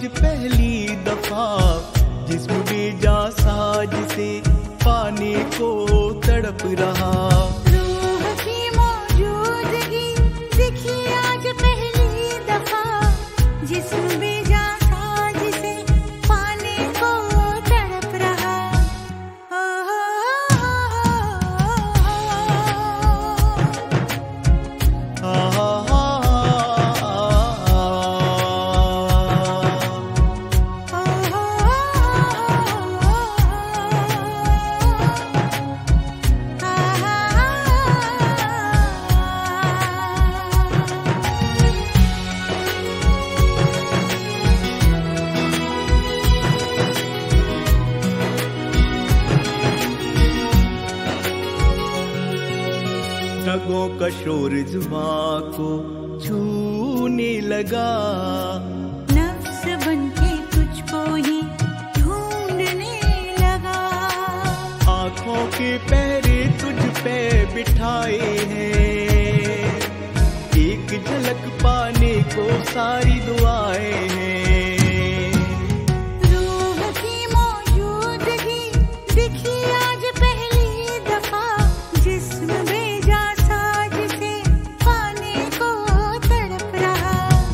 आज पहली दफा जिस्म बेजा साज से पाने को तड़प रहा। रूह की मौजूदगी दिखी आज पहली दफा जिस्म बेजा साज से पाने को तड़प रहा। रगों का शोर जुबां को छूने लगा। नफ्स बनके तुझको ही ढूंढने लगा। आँखों के पहरे तुझ पे बिठाए हैं, एक झलक पाने को सारी दुआएं हैं। रूह की मौजूदगी दिखी आज पहली दफा जिस्म बेजा साज से पाने को तड़प रहा।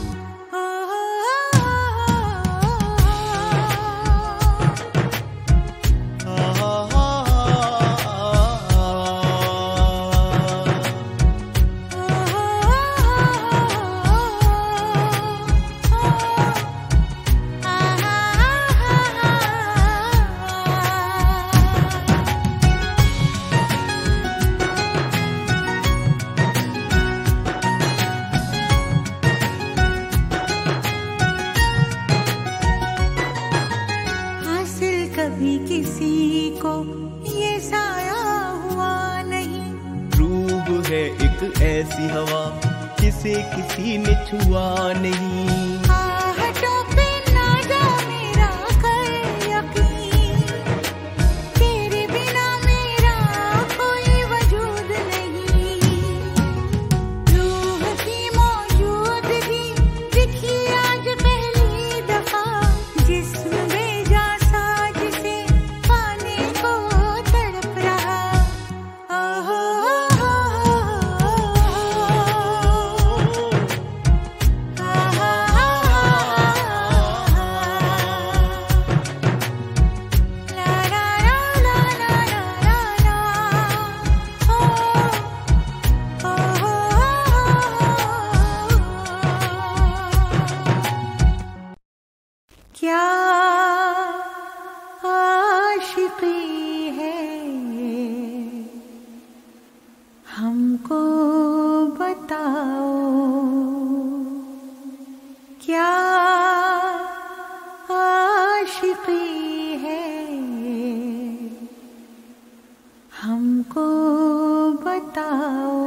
हासिल कभी किसी को ये साया हुआ नहीं। रूह है एक ऐसी हवा जिसे किसी ने छुआ नहीं। आहटों पे ना जा मेरा कर यकीन, तेरे बिना मेरा कोई वजूद नहीं। रूह की मौजूदगी दिखी आज पहली दफा जिस्म बेजा साज से पाने को तड़प रहा। क्या आशिकी है हमको बताओ, क्या आशिकी है हमको बताओ।